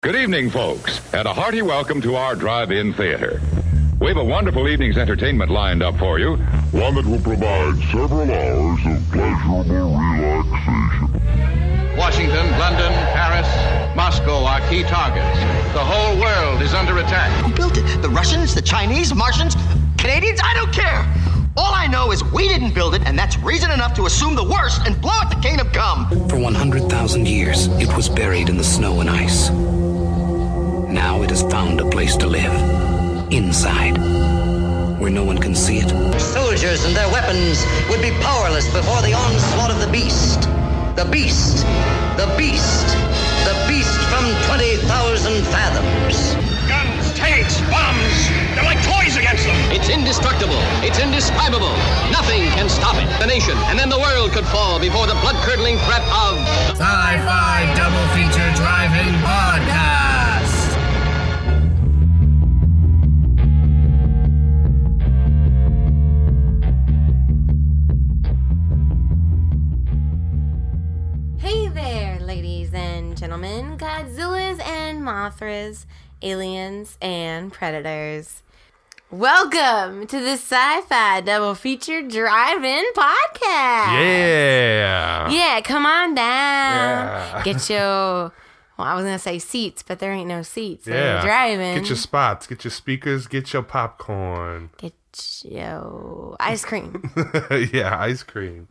Good evening, folks, and a hearty welcome to our drive-in theater. We have a wonderful evening's entertainment lined up for you. One that will provide several hours of pleasurable relaxation. Washington, London, Paris, Moscow are key targets. The whole world is under attack. Who built it? The Russians, the Chinese, Martians, Canadians? I don't care. All I know is we didn't build it, and that's reason enough to assume the worst and blow out the cane of gum. For 100,000 years, it was buried in the snow and ice. Now it has found a place to live. Inside. Where no one can see it. Soldiers and their weapons would be powerless before the onslaught of the beast. The beast. The beast. The beast from 20,000 fathoms. Guns, tanks, bombs. They're like toys against them. It's indestructible. It's indescribable. Nothing can stop it. The nation and then the world could fall before the blood-curdling threat of Sci-Fi Double Feature Drive-In Podcast. Hey there, ladies and gentlemen, Godzillas and Mothras, aliens and predators. Welcome to the Sci-Fi Double Feature Drive-In Podcast. Yeah, come on down. Yeah. Get your, I was going to say seats, but there ain't no seats. So yeah. you're driving. Get your spots, get your speakers, get your popcorn. Get your ice cream. Yeah, ice cream.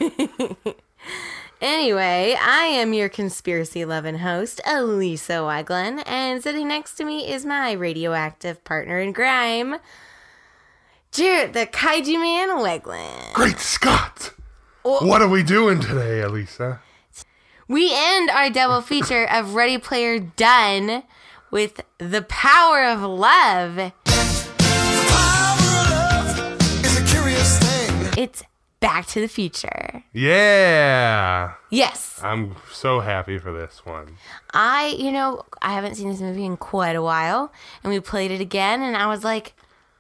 Anyway, I am your conspiracy-loving host, Elisa Weglin, and sitting next to me is my radioactive partner in crime, Jarrett the Kaiju Man Weglin. Great Scott! What are we doing today, Elisa? We end our double feature of Ready Player Done with The Power of Love. The power of love is a curious thing. It's Back to the Future. Yeah. Yes. I'm so happy for this one. I haven't seen this movie in quite a while, and we played it again, and I was like,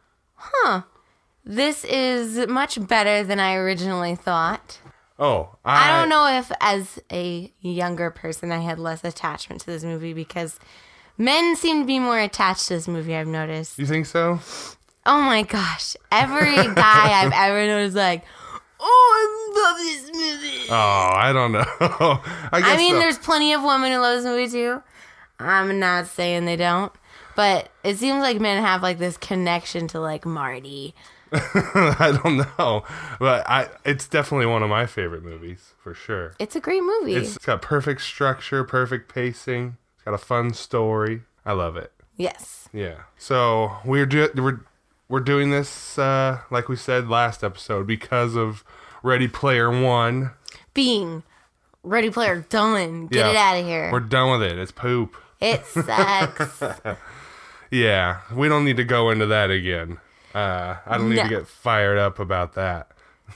this is much better than I originally thought. Oh, I don't know if as a younger person I had less attachment to this movie, because men seem to be more attached to this movie, I've noticed. You think so? Oh my gosh. Every guy I've ever known is like, oh, I love this movie. Oh, I don't know. I mean, there's plenty of women who love this movie too. I'm not saying they don't, but it seems like men have like this connection to like Marty. I don't know, but it's definitely one of my favorite movies for sure. It's a great movie. It's got perfect structure, perfect pacing. It's got a fun story. I love it. Yes. Yeah. So we're doing this, like we said last episode, because of Ready Player One. Being Ready Player Done. Get it out of here. We're done with it. It's poop. It sucks. Yeah. We don't need to go into that again. I don't need to get fired up about that.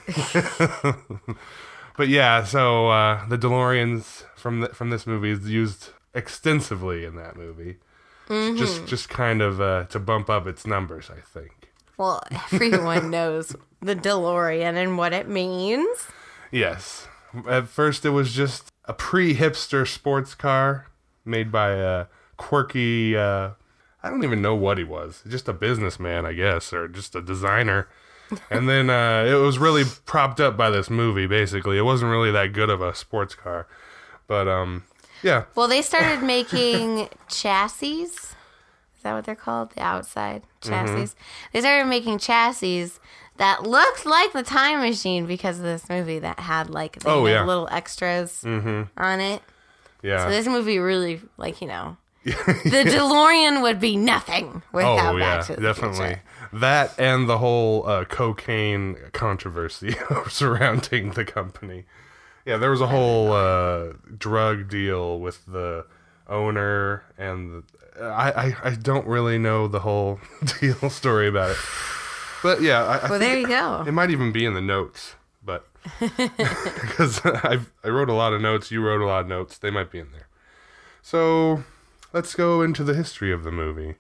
But yeah, so the DeLoreans from this movie is used extensively in that movie. Mm-hmm. Just kind of to bump up its numbers, I think. Well, everyone knows the DeLorean and what it means. Yes. At first, it was just a pre-hipster sports car made by a quirky, I don't even know what he was. Just a businessman, I guess, or just a designer. And then it was really propped up by this movie, basically. It wasn't really that good of a sports car. But, yeah. Well, they started making chassis. Is that what they're called? The outside chassis. Mm-hmm. They started making chassis that looked like the Time Machine because of this movie that had like little extras on it. Yeah. So this movie really, the DeLorean would be nothing without Back to the definitely. Future. That and the whole cocaine controversy surrounding the company. Yeah, there was a whole drug deal with the owner, and I don't really know the whole deal story about it. But yeah, I there you go. It might even be in the notes, but because I wrote a lot of notes, you wrote a lot of notes, they might be in there. So let's go into the history of the movie.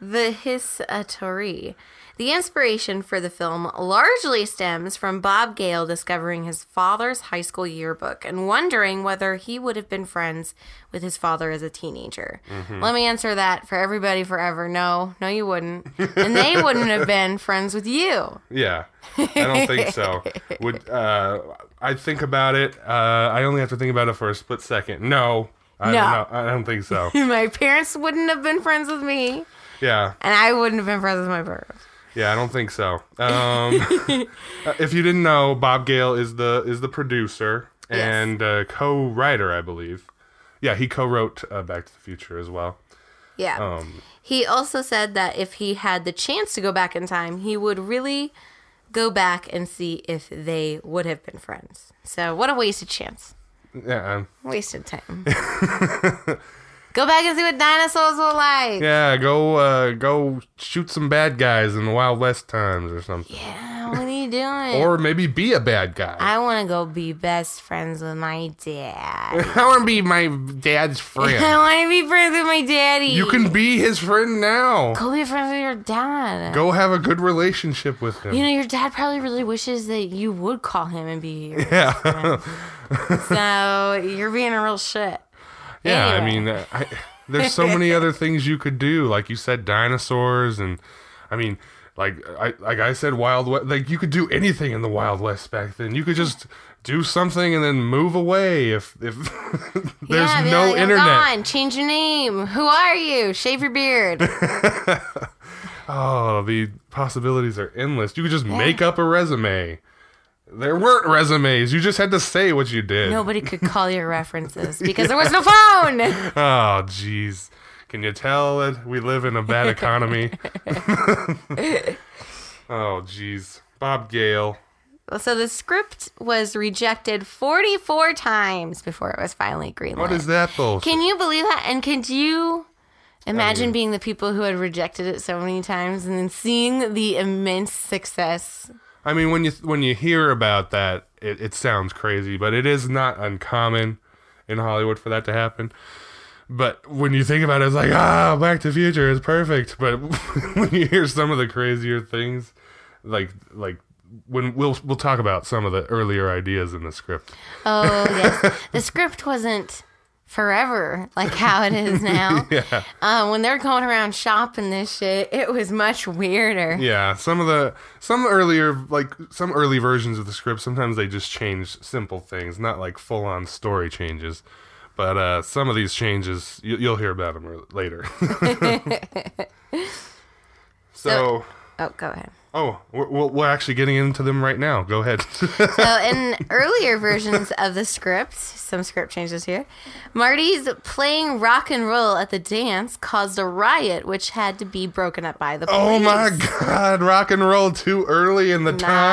The Hisatori. The inspiration for the film largely stems from Bob Gale discovering his father's high school yearbook and wondering whether he would have been friends with his father as a teenager. Mm-hmm. Let me answer that for everybody forever. No, you wouldn't. And they wouldn't have been friends with you. Yeah, I don't think so. I think about it. I only have to think about it for a split second. No, I don't think so. My parents wouldn't have been friends with me. Yeah. And I wouldn't have been friends with my parents. Yeah, I don't think so. If you didn't know, Bob Gale is the producer and co-writer, I believe. Yeah, he co-wrote Back to the Future as well. Yeah. He also said that if he had the chance to go back in time, he would really go back and see if they would have been friends. So what a wasted chance. Yeah. Wasted time. Go back and see what dinosaurs were like. Yeah, go shoot some bad guys in the Wild West times or something. Yeah, what are you doing? Or maybe be a bad guy. I want to go be best friends with my dad. I want to be my dad's friend. I want to be friends with my daddy. You can be his friend now. Go be friends with your dad. Go have a good relationship with him. You know, your dad probably really wishes that you would call him and be your best friend. So you're being a real shit. Yeah, Anyway. I mean, there's so many other things you could do. Like you said, dinosaurs, and I mean, like I said, Wild West. Like you could do anything in the Wild West back then. You could just do something and then move away if there's no internet. Gone. Change your name. Who are you? Shave your beard. Oh, the possibilities are endless. You could just make up a resume. There weren't resumes. You just had to say what you did. Nobody could call your references because there was no phone. Oh, jeez. Can you tell that we live in a bad economy? Oh, jeez. Bob Gale. So the script was rejected 44 times before it was finally greenlit. What is that bullshit? Can you believe that? And could you imagine being the people who had rejected it so many times and then seeing the immense success? I mean, when you hear about that, it sounds crazy, but it is not uncommon in Hollywood for that to happen. But when you think about it, it's like, Back to the Future is perfect. But when you hear some of the crazier things, like when we'll talk about some of the earlier ideas in the script. Oh yes, the script wasn't forever like how it is now. Yeah. When they're going around shopping this shit, it was much weirder. Yeah, some early versions of the script, sometimes they just change simple things, not like full on story changes. But some of these changes, you'll hear about them later. So, go ahead. Oh, we're actually getting into them right now. Go ahead. So in earlier versions of the script, some script changes here, Marty's playing rock and roll at the dance caused a riot which had to be broken up by the police. Oh my God, rock and roll too early in the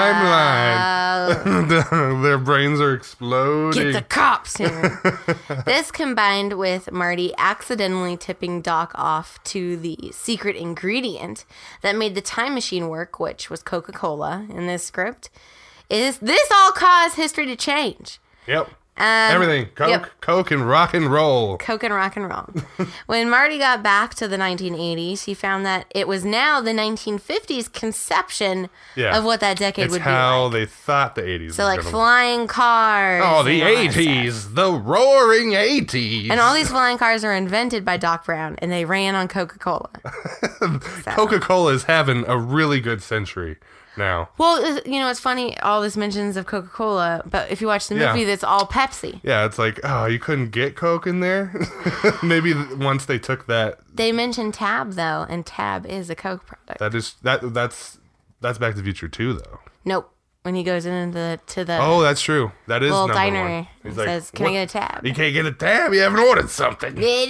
timeline. Their brains are exploding. Get the cops here. This combined with Marty accidentally tipping Doc off to the secret ingredient that made the time machine work, which was Coca-Cola in this script. This all caused history to change. Yep. Everything. Coke and rock and roll. Coke and rock and roll. When Marty got back to the 1980s, he found that it was now the 1950s conception of what that decade would be like. It's how they thought the 80s So like flying cars. Oh, the 80s. The roaring 80s. And all these flying cars are invented by Doc Brown, and they ran on Coca-Cola. Coca-Cola is having a really good century now. Well, you know, it's funny, all this mentions of Coca-Cola, but if you watch the movie, that's all Pepsi. Yeah, it's like, you couldn't get Coke in there? Maybe once they took that. They mentioned Tab, though, and Tab is a Coke product. That's Back to the Future 2, though. Nope. When he goes into the Oh, that's true. That is little number diner. one. He Says, "Can I get a tab?" You can't get a tab. You haven't ordered something. Give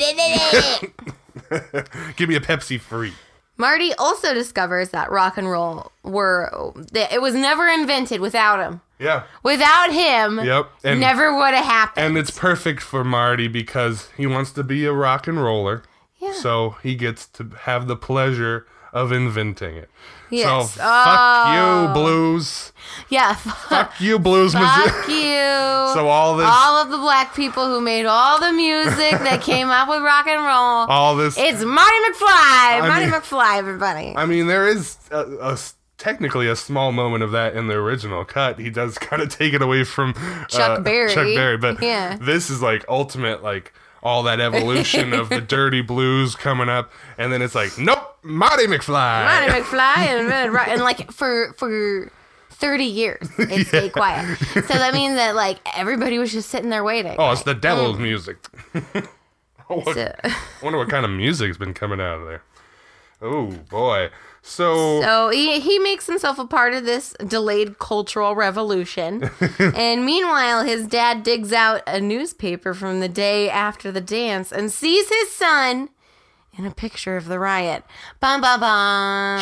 me a Pepsi free. Marty also discovers that rock and roll it was never invented without him. Yeah. Without him, and never would have happened. And it's perfect for Marty because he wants to be a rock and roller. Yeah. So he gets to have the pleasure of inventing it. Yes. So fuck you, Blues. Yeah. Fuck you, Blues. Fuck you. So all of the black people who made all the music that came up with rock and roll. All this. It's Marty McFly. Marty McFly, everybody. I mean, there is technically a small moment of that in the original cut. He does kind of take it away from Chuck Berry. But this is like ultimate, like all that evolution of the dirty blues coming up, and then it's like, nope, Marty McFly. Marty McFly, and like for 30 years, it stayed quiet. So that means that like everybody was just sitting there waiting. Oh, it's the devil's music. I wonder what kind of music's been coming out of there. Oh boy. So he makes himself a part of this delayed cultural revolution. And meanwhile, his dad digs out a newspaper from the day after the dance and sees his son in a picture of the riot. Bum, bum, bum.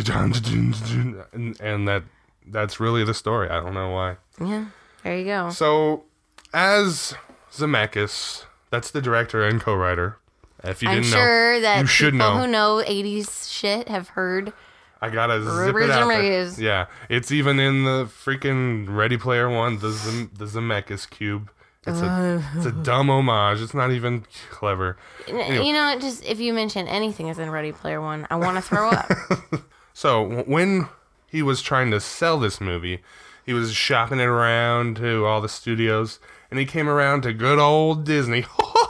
And that's really the story. I don't know why. Yeah, there you go. So, as Zemeckis, that's the director and co-writer. If you didn't know, sure that you should people know. Who know 80s shit have heard. I gotta zip it out there. Yeah, it's even in the freaking Ready Player One, the Zemeckis cube. It's a dumb homage. It's not even clever. Anyway. You know, just if you mention anything that's in Ready Player One, I want to throw up. So when he was trying to sell this movie, he was shopping it around to all the studios, and he came around to good old Disney.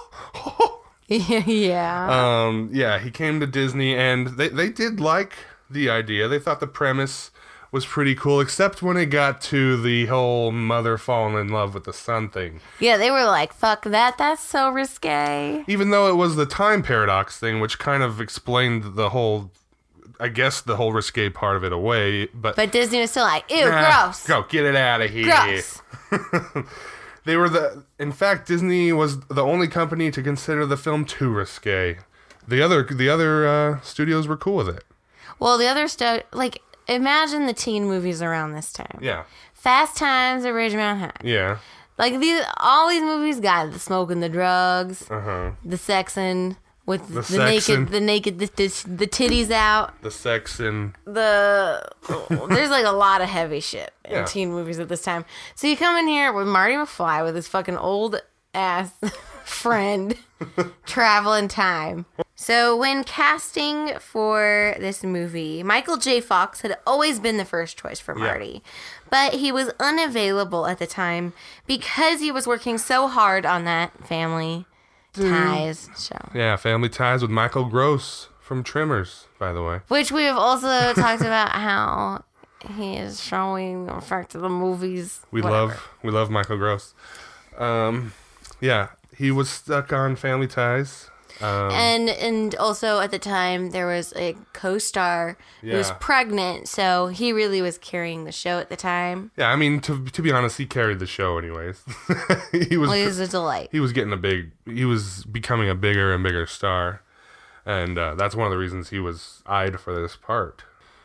Yeah. He came to Disney, and they did like the idea. They thought the premise was pretty cool, except when it got to the whole mother falling in love with the son thing. Yeah, they were like, fuck that, that's so risque. Even though it was the time paradox thing, which kind of explained the whole, I guess, the whole risque part of it away. But Disney was still like, ew, gross. Go, get it out of here. Gross. They were in fact, Disney was the only company to consider the film too risque. The other studios were cool with it. Well, the other stuff, like, imagine the teen movies around this time. Yeah. Fast Times at Ridgemont High. Yeah. Like, all these movies got the smoking, the drugs, the sexing, with the titties out. The sexing. There's like a lot of heavy shit in teen movies at this time. So you come in here with Marty McFly with his fucking old ass friend traveling time. So when casting for this movie, Michael J. Fox had always been the first choice for Marty. But he was unavailable at the time because he was working so hard on that Family Ties show. Yeah, Family Ties with Michael Gross from Tremors, by the way. Which we have also talked about how he is showing the effect of the movies. We love Michael Gross. Yeah, he was stuck on Family Ties. And also at the time there was a co-star who was pregnant, so he really was carrying the show at the time. Yeah, I mean, to be honest, he carried the show anyways. He was a delight. He was becoming a bigger and bigger star, and that's one of the reasons he was eyed for this part.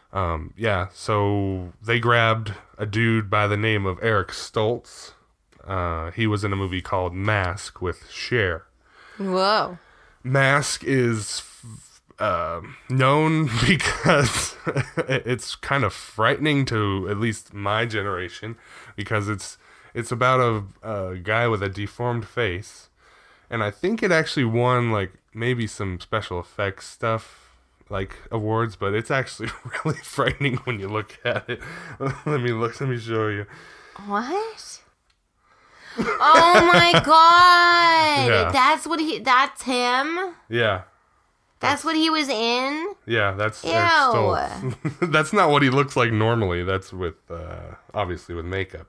So they grabbed a dude by the name of Eric Stoltz. He was in a movie called Mask with Cher. Whoa. Mask is known because it's kind of frightening to at least my generation, because it's about a guy with a deformed face, and I think it actually won like maybe some special effects stuff, like awards, but it's actually really frightening when you look at it. Let me show you. What? Oh my god! Yeah. That's him? Yeah. That's what he was in? Yeah, that's Ew. Eric Stoltz. That's not what he looks like normally. That's with, obviously with makeup.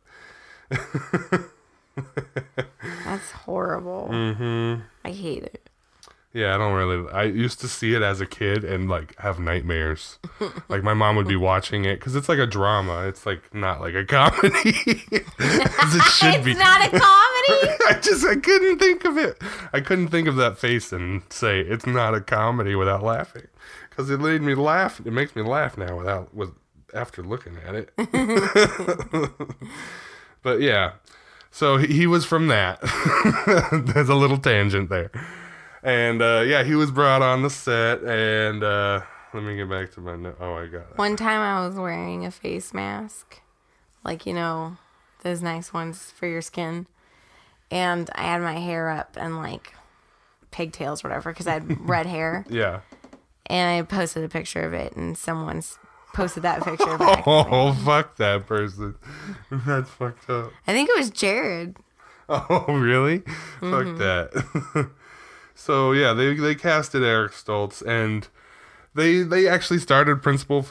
That's horrible. Mm-hmm. I hate it. Yeah, I used to see it as a kid and like have nightmares. Like my mom would be watching it because it's like a drama. It's like not like a comedy. As it should be. It's not a comedy? I couldn't think of it. I couldn't think of that face and say it's not a comedy without laughing, because it made me laugh. It makes me laugh now after looking at it. But yeah, so he was from that. There's a little tangent there. And, he was brought on the set, and, Let me get back to my note. Oh, I got it. One time I was wearing a face mask. Like, you know, those nice ones for your skin. And I had my hair up and, like, pigtails or whatever because I had red hair. Yeah. And I posted a picture of it, and someone's posted that picture back. Oh, fuck that person. That's fucked up. I think it was Jared. Oh, really? Fuck that. So, yeah, they casted Eric Stoltz, and they actually started principal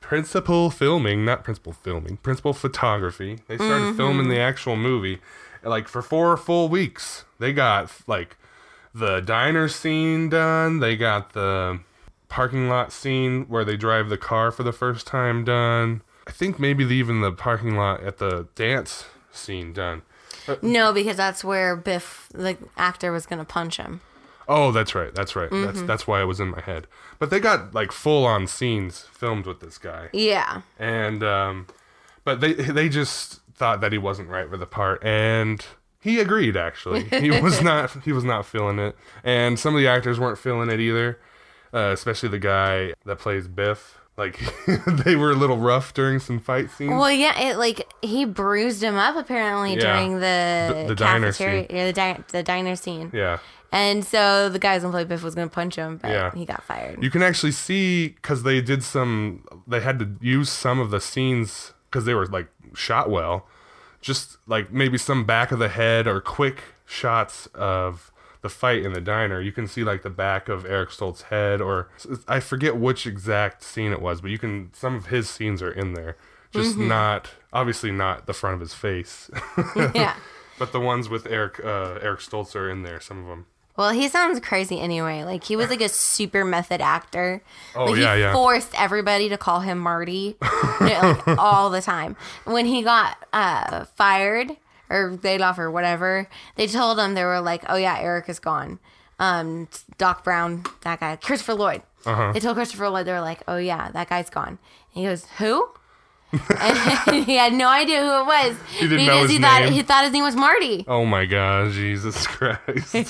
photography. They started filming the actual movie. Like, for 4 full weeks. They got, like, the diner scene done. They got the parking lot scene where they drive the car for the first time done. I think maybe even the parking lot at the dance scene done. No, because that's where Biff, the actor, was going to punch him. Oh, that's right. That's why it was in my head. But they got like full-on scenes filmed with this guy. Yeah. And but they just thought that he wasn't right for the part, and he agreed. Actually, he was not feeling it, and some of the actors weren't feeling it either. Especially the guy that plays Biff. Like, they were a little rough during some fight scenes. Well, yeah, he bruised him up apparently during the diner scene. Yeah, the diner scene. Yeah. And so the guy who played Biff was going to punch him, but he got fired. You can actually see, because they had to use some of the scenes, because they were, like, shot well. Just, like, maybe some back of the head or quick shots of the fight in the diner. You can see, like, the back of Eric Stoltz's head, or I forget which exact scene it was, but some of his scenes are in there. Just obviously not the front of his face. Yeah. But the ones with Eric Stoltz are in there, some of them. Well, he sounds crazy anyway. Like, he was like a super method actor. Oh, like, he forced everybody to call him Marty like, all the time. When he got fired or laid off or whatever, they told him, they were like, oh, yeah, Eric is gone. Doc Brown, that guy, Christopher Lloyd. They told Christopher Lloyd, they were like, oh, yeah, that guy's gone. And he goes, who? And he had no idea who it was. He didn't know his name. He thought his name was Marty. Oh my God, Jesus Christ.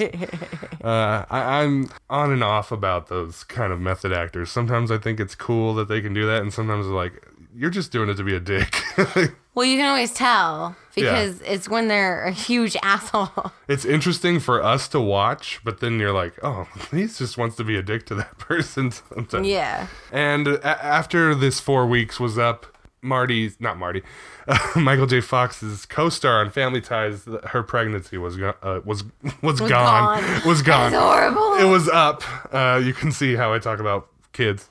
I'm on and off about those kind of method actors. Sometimes I think it's cool that they can do that, and sometimes I'm like, you're just doing it to be a dick. Well, you can always tell because it's when they're a huge asshole. It's interesting for us to watch, but then you're like, oh, he just wants to be a dick to that person sometimes. Yeah. And after this 4 weeks was up, Michael J. Fox's co-star on Family Ties, her pregnancy was gone. Was gone. That's horrible. It was up. You can see how I talk about kids.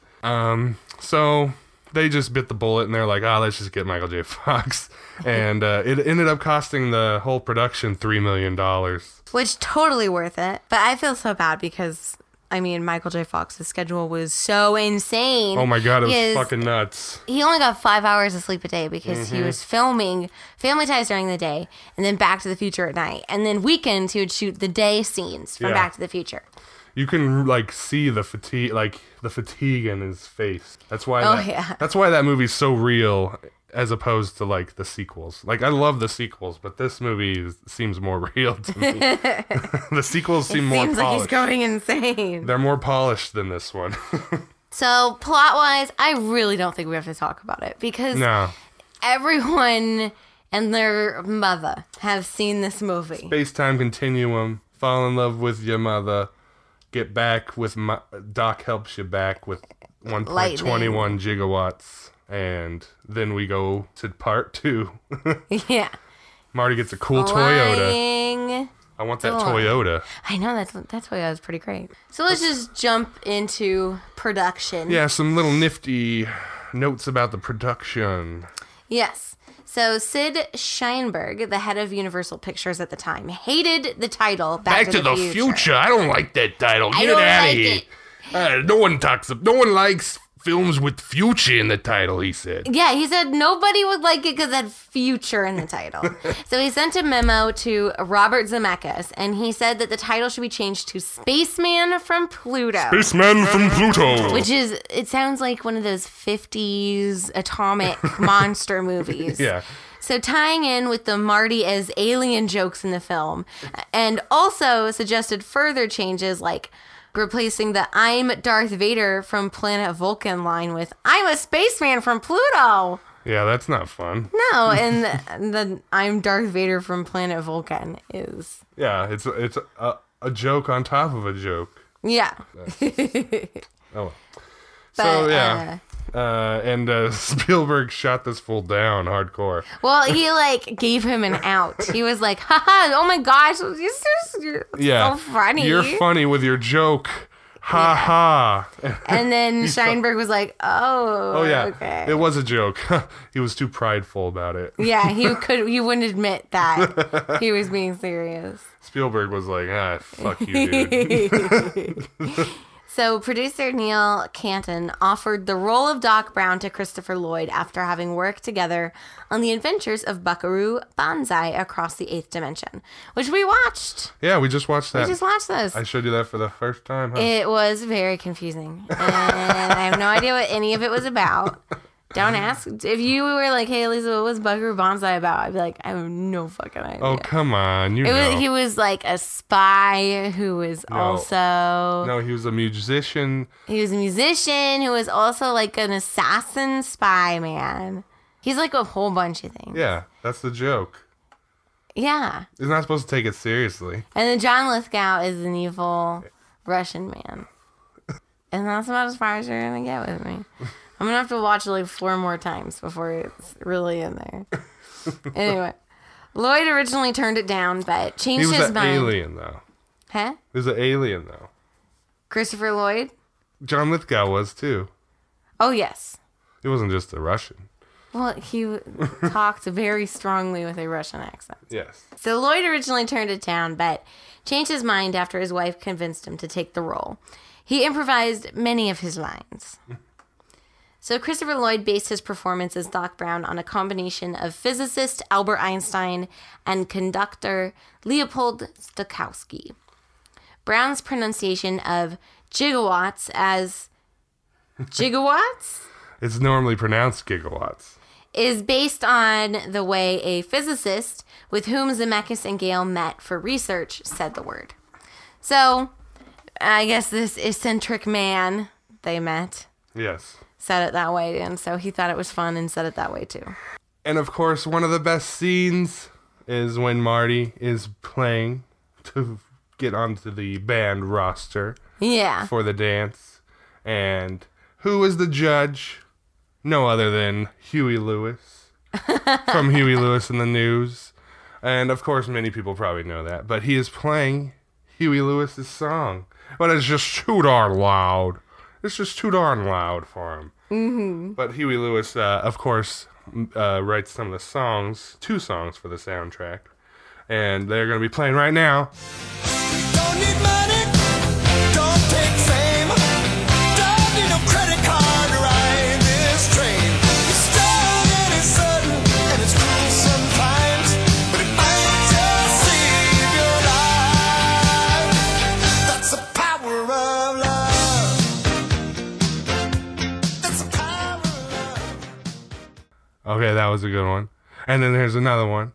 So they just bit the bullet and they're like, let's just get Michael J. Fox. And it ended up costing the whole production $3 million. Which totally worth it. But I feel so bad because, I mean, Michael J. Fox's schedule was so insane. Oh my God, it was fucking nuts. He only got 5 hours of sleep a day because he was filming Family Ties during the day and then Back to the Future at night. And then weekends he would shoot the day scenes from Back to the Future. You can like see the fatigue in his face. That's why that's why that movie's so real as opposed to like the sequels. Like, I love the sequels, but this movie seems more real to me. The sequels seem more polished. Seems like he's going insane. They're more polished than this one. So, plot-wise, I really don't think we have to talk about it because everyone and their mother have seen this movie. Space-time continuum, fall in love with your mother, get back with Doc helps you back with 1.21 gigawatts. And then we go to part 2. Yeah. Marty gets a cool Toyota. I want that Toyota. I know, that Toyota is pretty great. So let's just jump into production. Yeah, some little nifty notes about the production. Yes. So Sid Sheinberg, the head of Universal Pictures at the time, hated the title Back to the Future. I don't like that title. Get it out of here. No one likes films with future in the title, he said. Yeah, he said nobody would like it because it had future in the title. So he sent a memo to Robert Zemeckis, and he said that the title should be changed to Spaceman from Pluto. Spaceman from Pluto. Which is, it sounds like one of those 50s atomic monster movies. Yeah. So tying in with the Marty as alien jokes in the film, and also suggested further changes like replacing the I'm Darth Vader from Planet Vulcan line with I'm a spaceman from Pluto. Yeah, that's not fun. No, and the I'm Darth Vader from Planet Vulcan is... Yeah, it's a joke on top of a joke. Yeah. Oh. But, so, yeah. And Spielberg shot this fool down hardcore. Well, he, like, gave him an out. He was like, haha, oh my gosh, you're so funny. You're funny with your joke. Ha ha. And then Steinberg was like, oh yeah, okay. It was a joke. He was too prideful about it. Yeah, he wouldn't admit that he was being serious. Spielberg was like, fuck you, dude. So producer Neil Canton offered the role of Doc Brown to Christopher Lloyd after having worked together on the adventures of Buckaroo Banzai across the 8th dimension, which we watched. Yeah, we just watched that. We just watched this. I showed you that for the first time, huh? It was very confusing. And I have no idea what any of it was about. Don't ask. If you were like, hey, Lisa, what was Buckaroo Banzai about? I'd be like, I have no fucking idea. Oh, come on. You know. He was like a spy who was also... No, he was a musician. He was a musician who was also like an assassin spy man. He's like a whole bunch of things. Yeah, that's the joke. Yeah. He's not supposed to take it seriously. And then John Lithgow is an evil Russian man. And that's about as far as you're going to get with me. I'm going to have to watch it like 4 more times before it's really in there. Anyway, Lloyd originally turned it down, but changed his mind. He was an alien, though. Huh? He was an alien, though. Christopher Lloyd? John Lithgow was, too. Oh, yes. He wasn't just a Russian. Well, he talked very strongly with a Russian accent. Yes. So Lloyd originally turned it down, but changed his mind after his wife convinced him to take the role. He improvised many of his lines. So Christopher Lloyd based his performance as Doc Brown on a combination of physicist Albert Einstein and conductor Leopold Stokowski. Brown's pronunciation of gigawatts as gigawatts? It's normally pronounced gigawatts. Is based on the way a physicist with whom Zemeckis and Gale met for research said the word. So, I guess this eccentric man they met. Yes. Said it that way, and so he thought it was fun and said it that way too. And of course, one of the best scenes is when Marty is playing to get onto the band roster. Yeah. For the dance. And who is the judge? No other than Huey Lewis from Huey Lewis and the News. And of course, many people probably know that. But he is playing Huey Lewis's song. But it's just too darn loud. It's just too darn loud for him. Mm-hmm. But Huey Lewis, of course, writes some of the songs, 2 songs for the soundtrack. And they're going to be playing right now. Don't need money, don't take fame, don't need no credit card to ride this train. It's strong and it's sudden and it's cruel sometimes, but it might just save your life. That's the power of love. That's the power of love. Okay, that was a good one. And then there's another one.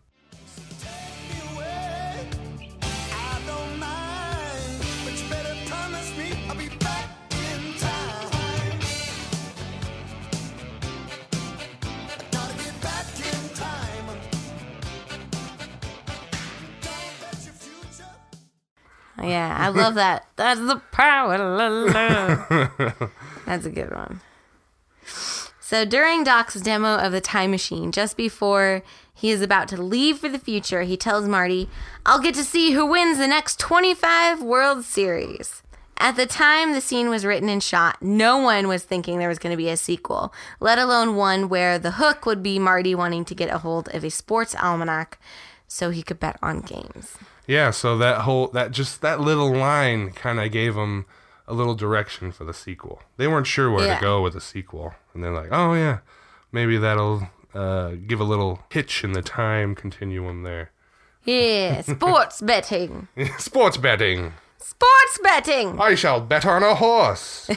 Yeah, I love that. That's the power of love. That's a good one. So during Doc's demo of the time machine, just before he is about to leave for the future, he tells Marty, I'll get to see who wins the next 25 World Series. At the time the scene was written and shot, no one was thinking there was going to be a sequel, let alone one where the hook would be Marty wanting to get a hold of a sports almanac so he could bet on games. Yeah, so that little line kind of gave them a little direction for the sequel. They weren't sure where to go with the sequel. And they're like, oh yeah, maybe that'll give a little hitch in the time continuum there. Yeah, sports betting. Sports betting. Sports betting. I shall bet on a horse.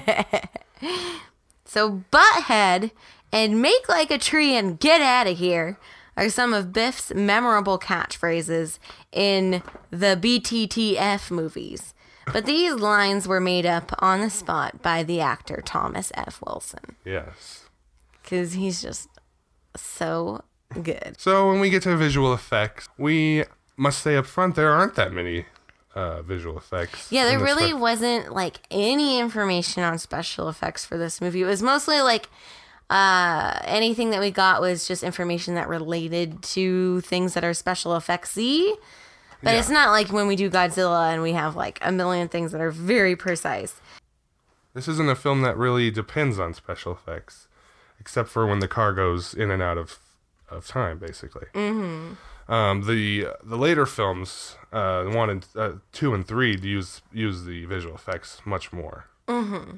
So Butthead and Make Like a Tree and Get Out of Here are some of Biff's memorable catchphrases in the BTTF movies. But these lines were made up on the spot by the actor Thomas F. Wilson. Yes. Because he's just so good. So when we get to visual effects, we must say up front there aren't that many visual effects. Yeah, there really wasn't like any information on special effects for this movie. It was mostly like anything that we got was just information that related to things that are special effects-y. But it's not like when we do Godzilla and we have like a million things that are very precise. This isn't a film that really depends on special effects, except for when the car goes in and out of time, basically. Mm-hmm. The later films, 1 and 2 and 3, use the visual effects much more. Mm-hmm.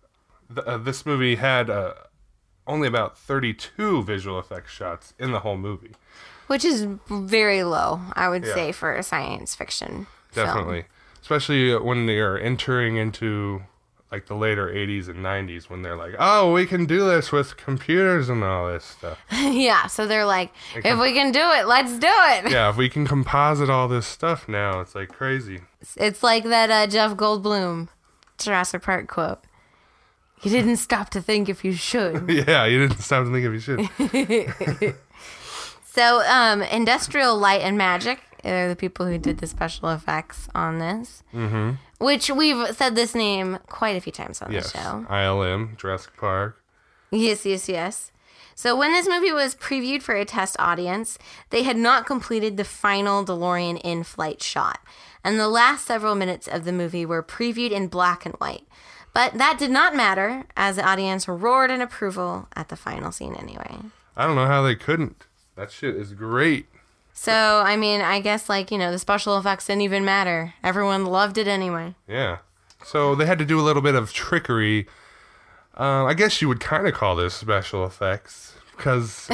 This movie had only about 32 visual effects shots in the whole movie. Which is very low, I would say, for a science fiction Definitely. film. Especially when they're entering into like the later 80s and 90s when they're like, oh, we can do this with computers and all this stuff. Yeah, so they're like, if we can do it, let's do it. Yeah, if we can composite all this stuff now, it's like crazy. It's like that Jeff Goldblum Jurassic Park quote. You didn't stop to think if you should. Yeah, you didn't stop to think if you should. So, Industrial Light and Magic are the people who did the special effects on this. Mm-hmm. Which we've said this name quite a few times on the show. ILM, Jurassic Park. Yes. So when this movie was previewed for a test audience, they had not completed the final DeLorean in-flight shot. And the last several minutes of the movie were previewed in black and white. But that did not matter, as the audience roared in approval at the final scene anyway. I don't know how they couldn't. That shit is great. So, I mean, I guess, the special effects didn't even matter. Everyone loved it anyway. Yeah. So they had to do a little bit of trickery. I guess you would kind of call this special effects. Because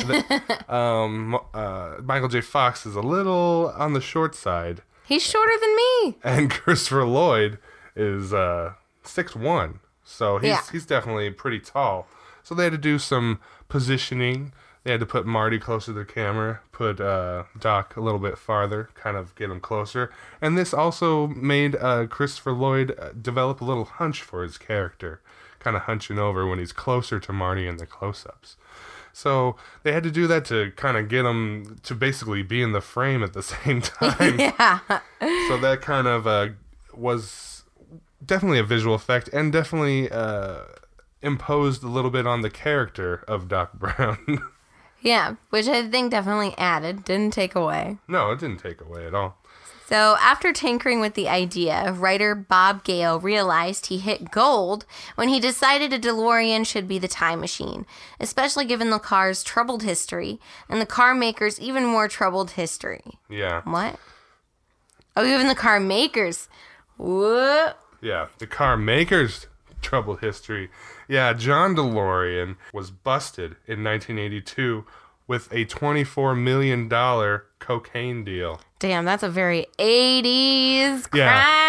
Michael J. Fox is a little on the short side. He's shorter than me. And Christopher Lloyd is 6'1". So he's definitely pretty tall. So they had to do some positioning. They had to put Marty closer to the camera, put Doc a little bit farther, kind of get him closer. And this also made Christopher Lloyd develop a little hunch for his character, kind of hunching over when he's closer to Marty in the close-ups. So they had to do that to kind of get him to basically be in the frame at the same time. Yeah. So that kind of was definitely a visual effect and definitely imposed a little bit on the character of Doc Brown. Yeah, which I think definitely added, didn't take away. No, it didn't take away at all. So after tinkering with the idea, writer Bob Gale realized he hit gold when he decided a DeLorean should be the time machine, especially given the car's troubled history and the car maker's even more troubled history. Yeah. What? Oh, even the car makers. What? Yeah, the car maker's troubled history. Yeah, John DeLorean was busted in 1982 with a $24 million cocaine deal. Damn, that's a very 80s crime.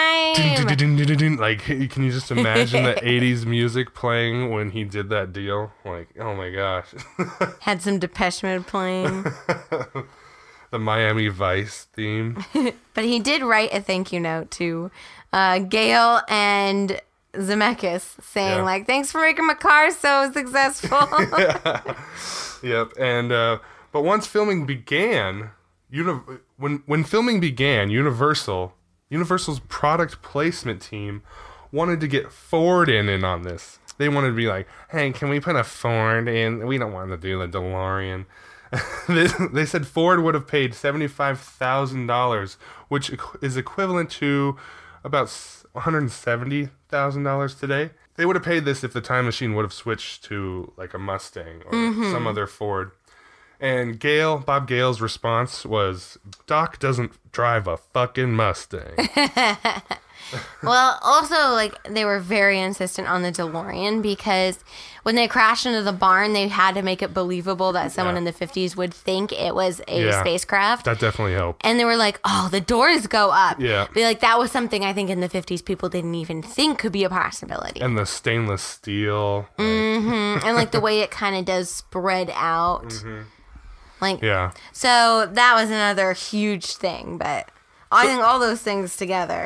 Yeah. Like, can you just imagine the 80s music playing when he did that deal? Like, oh my gosh. Had some Depeche Mode playing. The Miami Vice theme. But he did write a thank you note to Gale and Zemeckis saying, thanks for making my car so successful. Yeah. Yep. And but once filming began, when filming began, Universal's product placement team wanted to get Ford in on this. They wanted to be like, hey, can we put a Ford in? We don't want to do the DeLorean. They said Ford would have paid $75,000, which is equivalent to about $170,000 today. They would have paid this if the time machine would have switched to like a Mustang or some other Ford. And Bob Gale's response was, Doc doesn't drive a fucking Mustang. Well, also, they were very insistent on the DeLorean because when they crashed into the barn, they had to make it believable that someone in the 50s would think it was a spacecraft. That definitely helped. And they were like, oh, the doors go up. Yeah. But, that was something I think in the 50s people didn't even think could be a possibility. And the stainless steel. Mm-hmm. And, the way it kind of does spread out. Mm-hmm. Yeah. So that was another huge thing, but I think all those things together.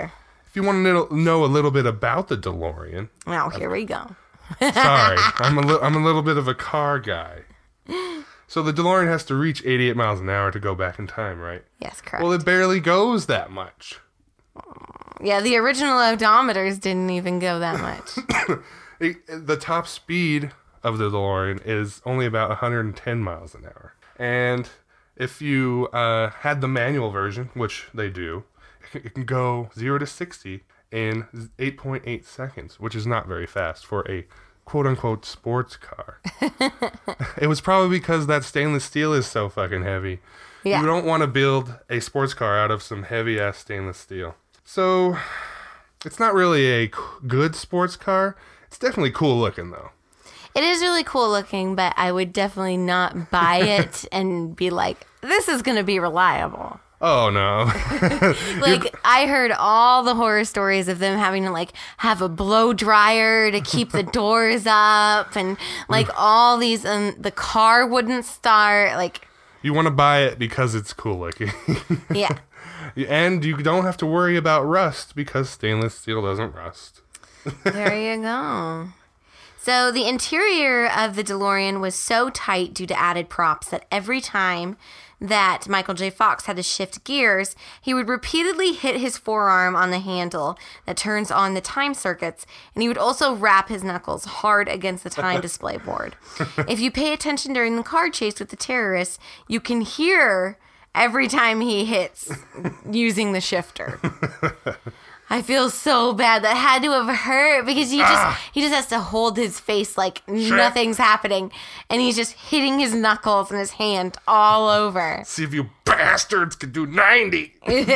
if you want to know a little bit about the DeLorean. Now, here we go. Sorry, I'm a little bit of a car guy. So the DeLorean has to reach 88 miles an hour to go back in time, right? Yes, correct. Well, it barely goes that much. Yeah, the original odometers didn't even go that much. The top speed of the DeLorean is only about 110 miles an hour. And if you had the manual version, which they do, it can go 0 to 60 in 8.8 seconds, which is not very fast for a quote-unquote sports car. It was probably because that stainless steel is so fucking heavy. Yeah. You don't want to build a sports car out of some heavy-ass stainless steel. So, it's not really a good sports car. It's definitely cool looking, though. It is really cool looking, but I would definitely not buy it and be like, this is going to be reliable. Oh, no. Like, I heard all the horror stories of them having to, like, have a blow dryer to keep the doors up and, like, all these, the car wouldn't start, like... You want to buy it because it's cool looking. Yeah. And you don't have to worry about rust because stainless steel doesn't rust. There you go. So the interior of the DeLorean was so tight due to added props that every time that Michael J. Fox had to shift gears, he would repeatedly hit his forearm on the handle that turns on the time circuits, and he would also rap his knuckles hard against the time display board. If you pay attention during the car chase with the terrorists, you can hear every time he hits using the shifter. I feel so bad. That had to have hurt because he just has to hold his face like nothing's happening, and he's just hitting his knuckles and his hand all over. See if you bastards can do 90.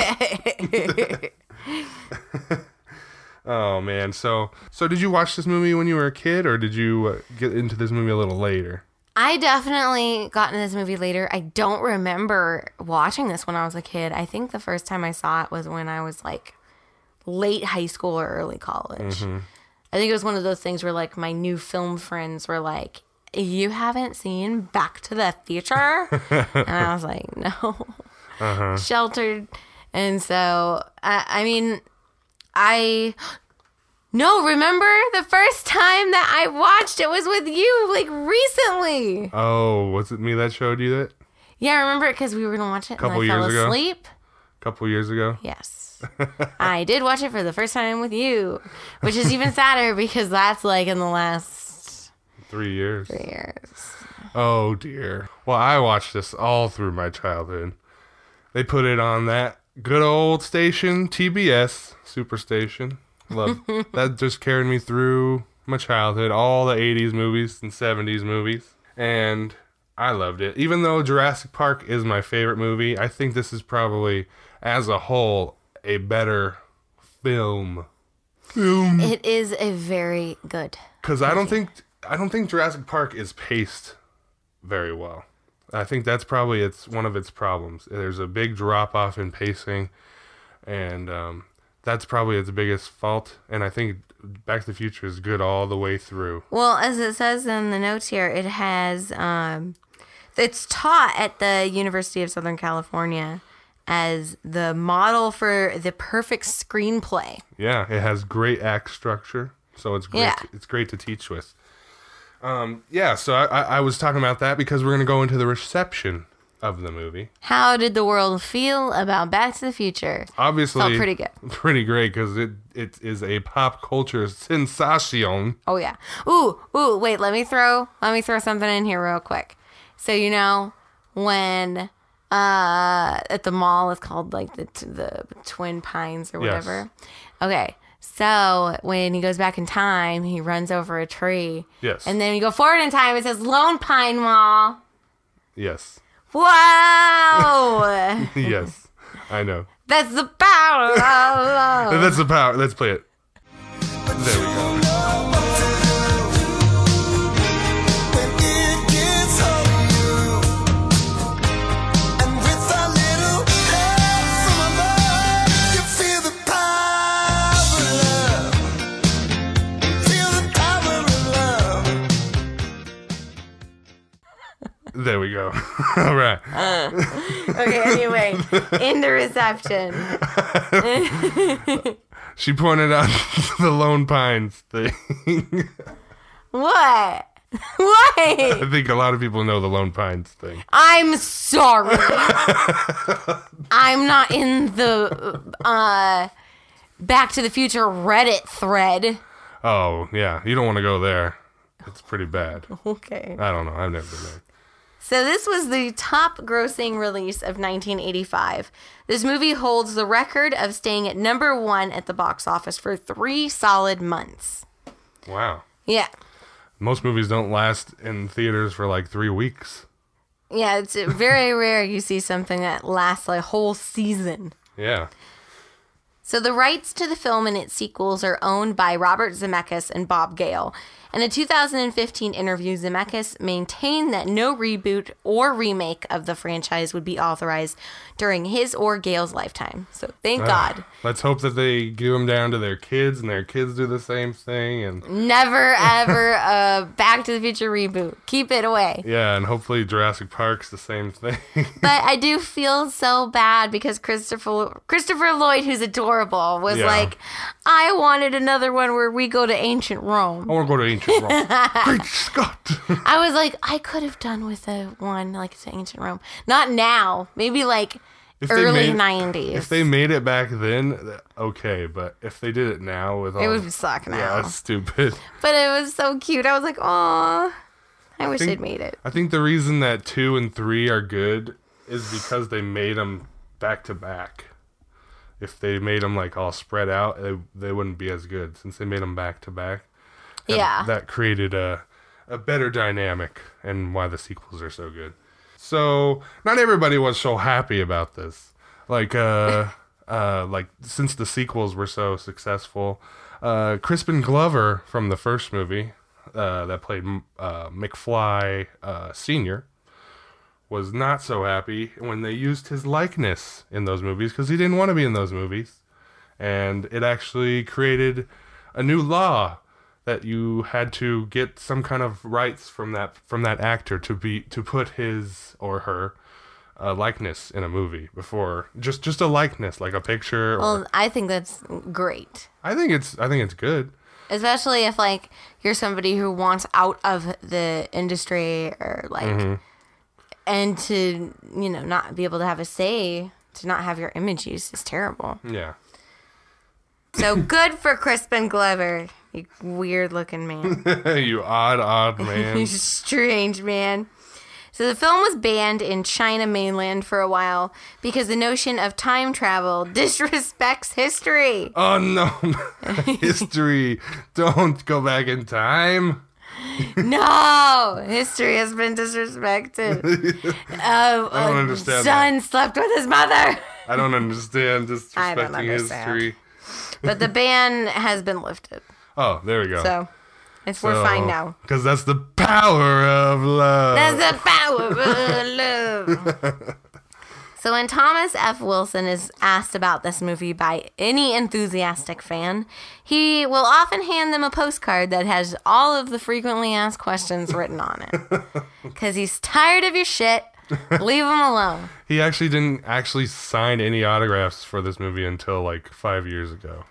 Oh man, so did you watch this movie when you were a kid, or did you get into this movie a little later? I definitely got into this movie later. I don't remember watching this when I was a kid. I think the first time I saw it was when I was like late high school or early college. Mm-hmm. I think it was one of those things where like my new film friends were like, you haven't seen Back to the Future? And I was like, no. Sheltered. And so, no, remember the first time that I watched it was with you, like recently. Oh, was it me that showed you that? Yeah, I remember it because we were going to watch it and I fell asleep. A couple years ago? Yes. I did watch it for the first time with you, which is even sadder because that's like in the last 3 years. 3 years. Oh, dear. Well, I watched this all through my childhood. They put it on that good old station, TBS, Superstation. Love that just carried me through my childhood, all the 80s movies and 70s movies. And I loved it. Even though Jurassic Park is my favorite movie, I think this is probably, as a whole, a better film. It is a very good. Because I don't think Jurassic Park is paced very well. I think that's probably one of its problems. There's a big drop off in pacing, and that's probably its biggest fault. And I think Back to the Future is good all the way through. Well, as it says in the notes here, it has it's taught at the University of Southern California as the model for the perfect screenplay. Yeah, it has great act structure, so it's great. Yeah. It's great to teach with. So I was talking about that because we're going to go into the reception of the movie. How did the world feel about Back to the Future? Obviously, felt pretty good. Pretty great because it is a pop culture sensation. Oh yeah. Ooh, wait, let me throw something in here real quick. So you know when at the mall it's called like the Twin Pines or whatever. Yes. Okay. So when he goes back in time, he runs over a tree. Yes. And then you go forward in time, it says Lone Pine Mall. Yes. Wow. Yes, I know. That's the power of love. That's the power. Let's play it. There we go. There we go. All right. Okay, anyway, in the reception. She pointed out the Lone Pines thing. What? What? I think a lot of people know the Lone Pines thing. I'm sorry. I'm not in the Back to the Future Reddit thread. Oh, yeah. You don't want to go there. It's pretty bad. Okay. I don't know. I've never been there. So this was the top grossing release of 1985. This movie holds the record of staying at number 1 at the box office for 3 solid months. Wow. Yeah. Most movies don't last in theaters for like 3 weeks. Yeah, it's very rare you see something that lasts a whole season. Yeah. So the rights to the film and its sequels are owned by Robert Zemeckis and Bob Gale. In a 2015 interview, Zemeckis maintained that no reboot or remake of the franchise would be authorized during his or Gale's lifetime. So thank God. Let's hope that they give them down to their kids and their kids do the same thing. And never, ever Back to the Future reboot. Keep it away. Yeah, and hopefully Jurassic Park's the same thing. But I do feel so bad because Christopher Lloyd, who's adorable, was like, I wanted another one where we go to ancient Rome. I want to go to ancient Rome. Great Scott. I was like, I could have done with a one like it's ancient Rome. Not now. Maybe like early 90s. If they made it back then, okay. But if they did it now with all... It would suck now. Yeah, it's stupid. But it was so cute. I was like, aw. I wish they'd made it. I think the reason that 2 and 3 are good is because they made them back to back. If they made them like all spread out, they wouldn't be as good since they made them back to back. Yeah. That created a better dynamic and why the sequels are so good. So not everybody was so happy about this. Like since the sequels were so successful, Crispin Glover from the first movie that played McFly Sr. was not so happy when they used his likeness in those movies because he didn't want to be in those movies. And it actually created a new law that you had to get some kind of rights from that actor to put his or her likeness in a movie before just a likeness, like a picture. Well, I think that's great. I think it's good. Especially if like you're somebody who wants out of the industry or like and to, not be able to have a say, to not have your image used is terrible. Yeah. So good for Crispin Glover, you weird-looking man. You odd man. You strange man. So the film was banned in China mainland for a while because the notion of time travel disrespects history. Oh, no. History. Don't go back in time. No, history has been disrespected. I don't understand. Son slept with his mother. I don't understand disrespecting history. But the ban has been lifted. Oh, there we go. So we're fine now. Because that's the power of love. That's the power of love. So when Thomas F. Wilson is asked about this movie by any enthusiastic fan, he will often hand them a postcard that has all of the frequently asked questions written on it. Because he's tired of your shit. Leave him alone. He actually didn't sign any autographs for this movie until like 5 years ago.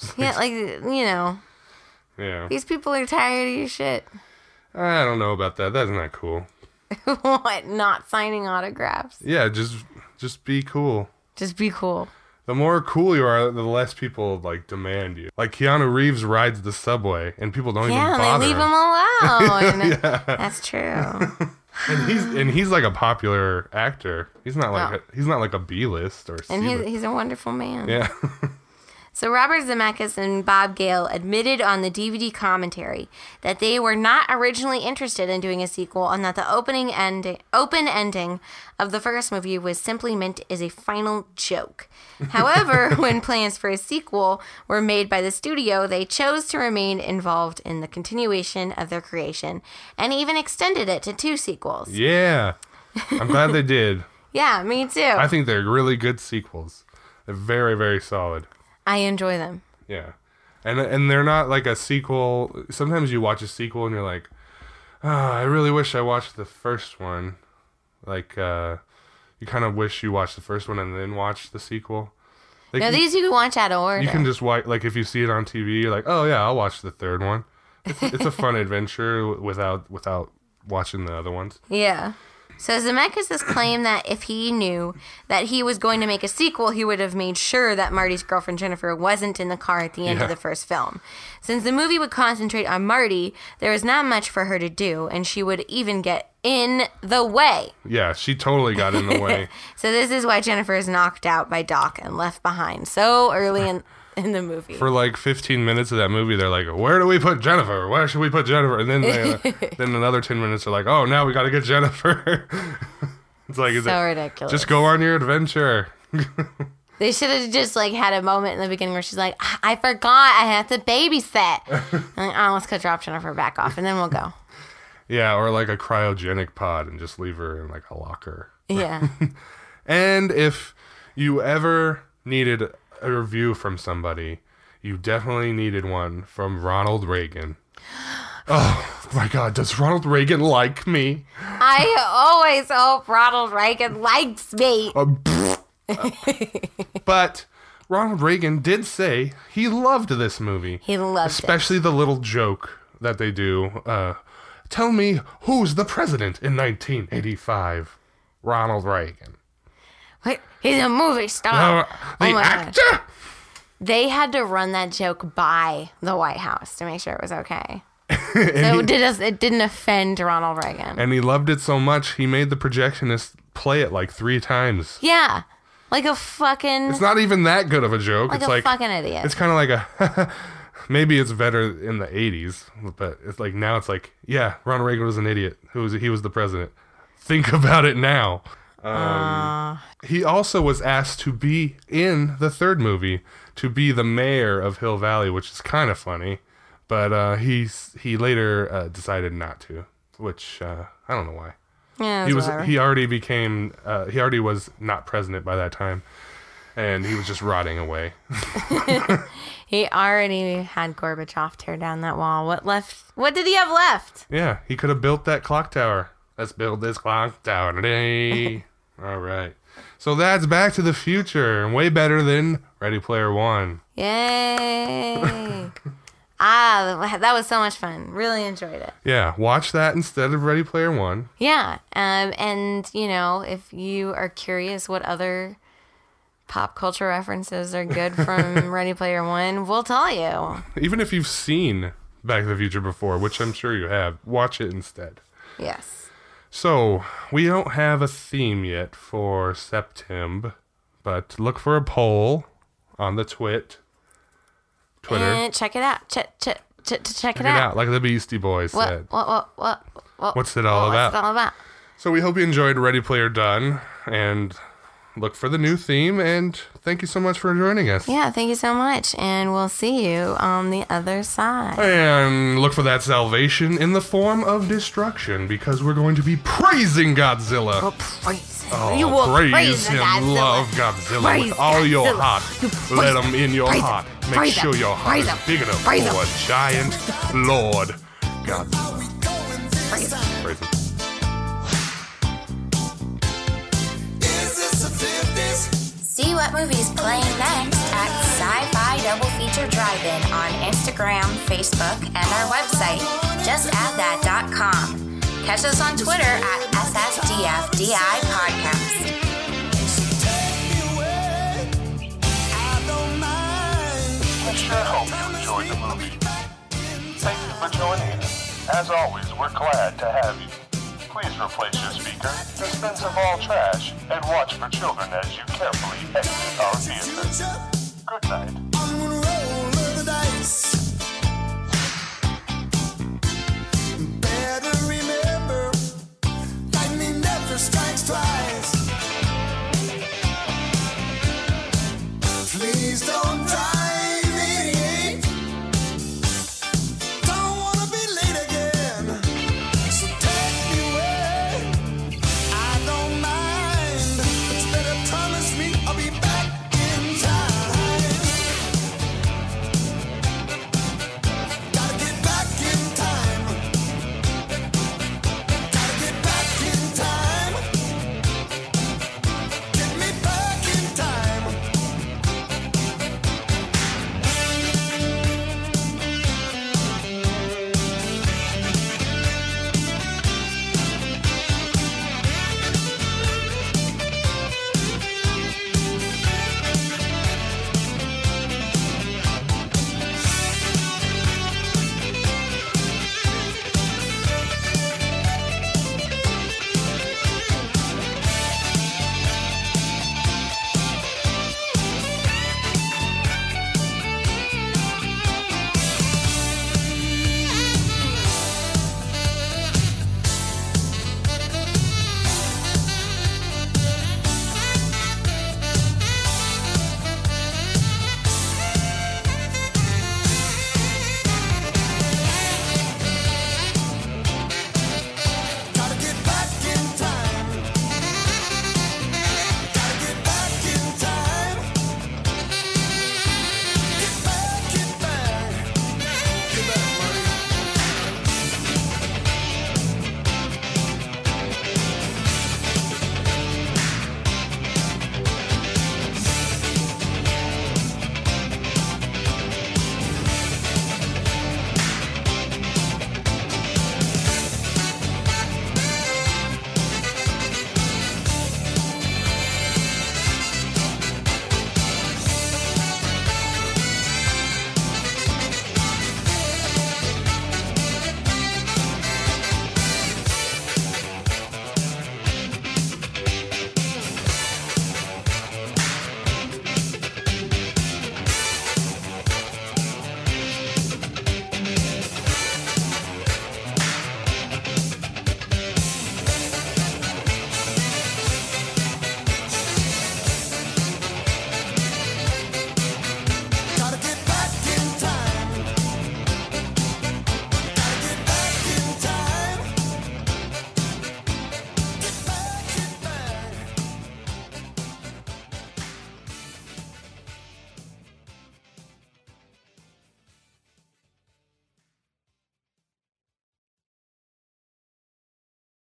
Yeah. Yeah. These people are tired of your shit. I don't know about that. That's not cool. What? Not signing autographs? Yeah, just be cool. Just be cool. The more cool you are, the less people demand you. Like Keanu Reeves rides the subway, and people don't even bother. Yeah, they leave him alone. Yeah. That's true. And he's like a popular actor. He's not like a B-list or. And he's a wonderful man. Yeah. So Robert Zemeckis and Bob Gale admitted on the DVD commentary that they were not originally interested in doing a sequel and that the open ending of the first movie was simply meant as a final joke. However, when plans for a sequel were made by the studio, they chose to remain involved in the continuation of their creation and even extended it to 2 sequels. Yeah. I'm glad they did. Yeah, me too. I think they're really good sequels. They're very, very solid. I enjoy them. Yeah. And they're not like a sequel. Sometimes you watch a sequel and you're like, oh, I really wish I watched the first one. Like, you kind of wish you watched the first one and then watched the sequel. Like, No, these you can watch out of order. You can just watch, like, if you see it on TV, you're like, oh yeah, I'll watch the third one. It's a fun adventure without watching the other ones. Yeah. So Zemeckis has claimed that if he knew that he was going to make a sequel, he would have made sure that Marty's girlfriend Jennifer wasn't in the car at the end of the first film. Since the movie would concentrate on Marty, there was not much for her to do, and she would even get in the way. Yeah, she totally got in the way. So this is why Jennifer is knocked out by Doc and left behind so early in the movie. For like 15 minutes of that movie, they're like, where do we put Jennifer? Where should we put Jennifer? And then then another 10 minutes are like, oh, now we got to get Jennifer. It's like, so ridiculous. Just go on your adventure. They should have just like had a moment in the beginning where she's like, I forgot I have to babysit. And like, oh, let's go drop Jennifer back off and then we'll go. Yeah, or like a cryogenic pod and just leave her in like a locker. Yeah. And if you ever needed a review from somebody, you definitely needed one from Ronald Reagan. Oh my God, does Ronald Reagan like me? I always hope Ronald Reagan likes me. But Ronald Reagan did say he loved this movie. He loved especially the little joke that they do. Tell me who's the president in 1985? Ronald Reagan. Wait, he's a movie star. The actor? God. They had to run that joke by the White House to make sure it was okay. So it didn't offend Ronald Reagan. And he loved it so much, he made the projectionist play it like 3 times. Yeah. Like a fucking... It's not even that good of a joke. Like it's a fucking idiot. It's kind of like a... Maybe it's better in the 80s, but it's like now it's like, yeah, Ronald Reagan was an idiot. He was the president. Think about it now. He also was asked to be in the third movie, to be the mayor of Hill Valley, which is kind of funny. But he later decided not to, which I don't know why. Yeah, he already was not president by that time, and he was just rotting away. He already had Gorbachev tear down that wall. What did he have left? Yeah, he could have built that clock tower. Let's build this clock tower today. All right. So that's Back to the Future, and way better than Ready Player One. Yay! That was so much fun. Really enjoyed it. Yeah, watch that instead of Ready Player One. Yeah, and if you are curious what other pop culture references are good from Ready Player One, we'll tell you. Even if you've seen Back to the Future before, which I'm sure you have, watch it instead. Yes. So, we don't have a theme yet for September, but look for a poll on the Twitter. And check it out. Check it out. Like the Beastie Boys said. What's it all about? What's it all about? So we hope you enjoyed Ready Player Done, and look for the new theme, and thank you so much for joining us. Yeah, thank you so much, and we'll see you on the other side. And look for that salvation in the form of destruction, because we're going to be praising Godzilla. Oh, praise him. Oh, You will praise him. Godzilla. Love Godzilla Praise with all your Godzilla. heart. You praise Let him in your praise heart. him. Make Praise sure him. your heart Praise is him. big enough Praise for him. a giant Lord Godzilla. Praise him. Praise him. See what movie's playing next at Sci-Fi Double Feature Drive-In on Instagram, Facebook, and our website, justaddthat.com. Catch us on Twitter at SFDFDI Podcast. We sure hope you enjoyed the movie. Thank you for joining us. As always, we're glad to have you. Please replace your speaker, dispense of all trash, and watch for children as you carefully exit our theater. Good night.